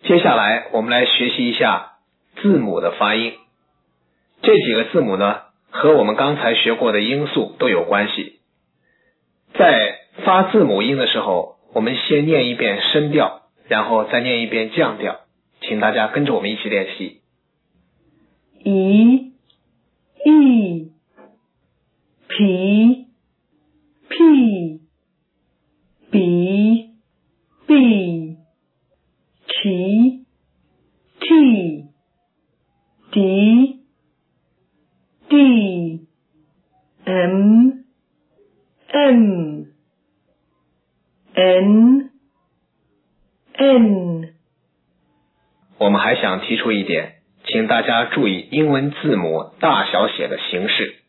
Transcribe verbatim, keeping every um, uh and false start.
接下来我们来学习一下字母的发音。这几个字母呢，和我们刚才学过的音素都有关系。在发字母音的时候，我们先念一遍升调，然后再念一遍降调，请大家跟着我们一起练习。 一、一、皮、屁、比、比、其、替、敌、地、m、m、n、n。 我们还想提出一点，请大家注意英文字母大小写的形式。